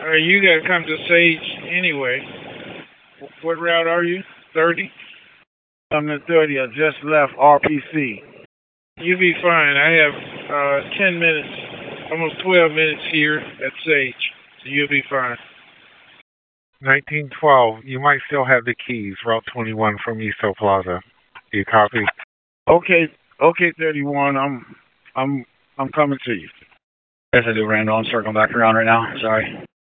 You gotta come to Sage anyway. What route are you? 30? I'm at 30. I just left RPC. You'll be fine. I have 10 minutes, almost 12 minutes here at Sage. So you'll be fine. 1912, you might still have the keys, Route 21 from Easto Plaza. Do you copy? Okay, okay, 31. I'm coming to you. Yes, I do, Randall. I'm circling back around right now. Sorry.